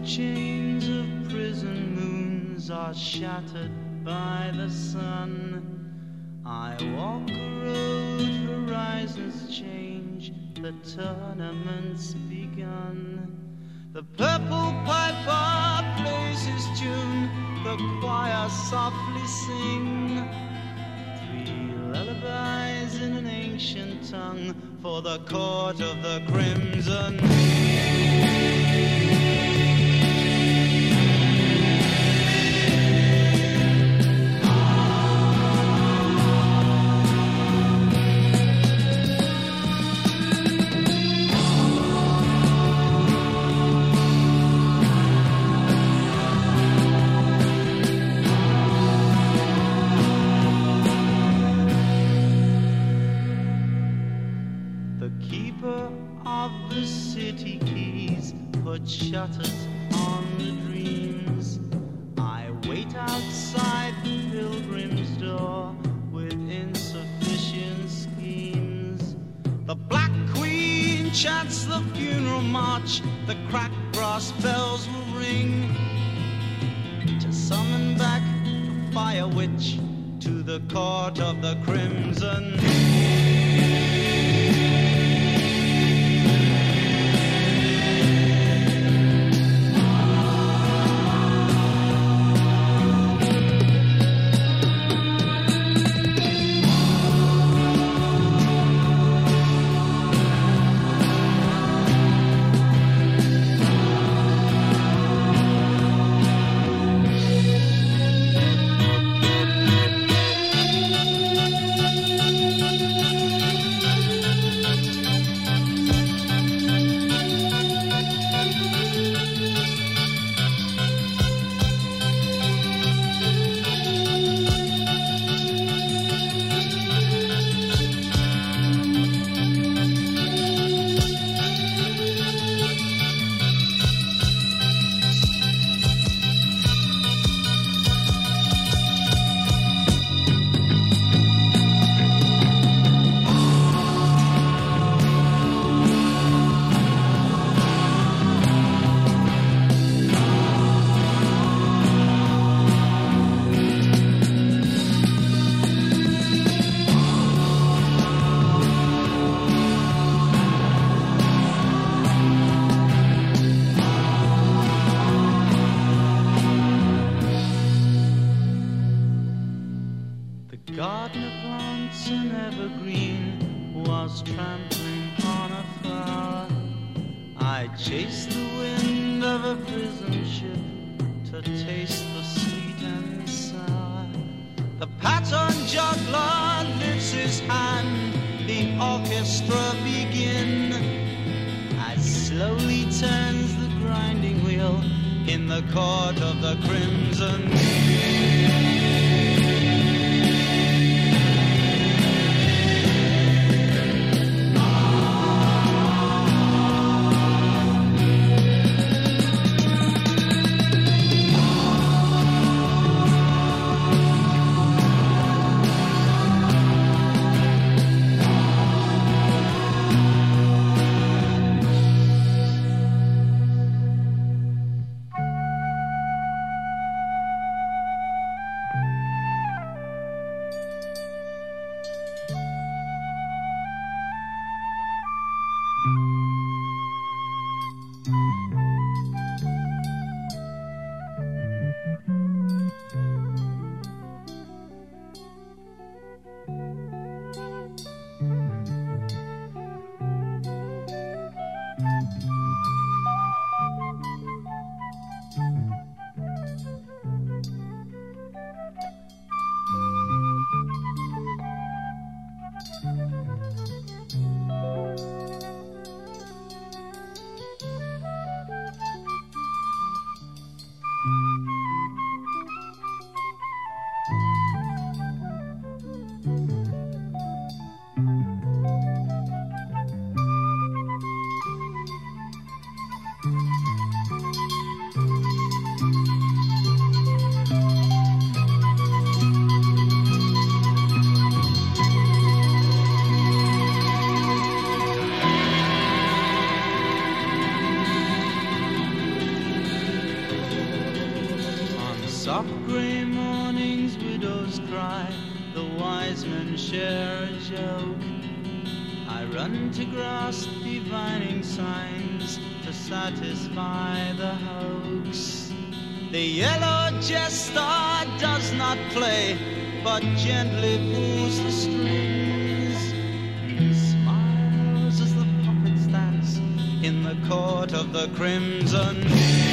chains of prison moons are shattered by the sun. I walk a road, horizons change, the tournament's begun. The purple piper plays his tune, the choir softly sing. 3 lullabies in an ancient tongue for the court of the crimson. Shutters on the dreams. I wait outside the pilgrim's door with insufficient schemes. The Black Queen chants the funeral march, the cracked brass bells will ring to summon back the fire witch to the court of the crimson. soft grey mornings widows cry, the wise men share a joke. I run to grasp divining signs to satisfy the hoax. The yellow jester does not play, but gently pulls the strings, and smiles as the puppets dance in the court of the crimson.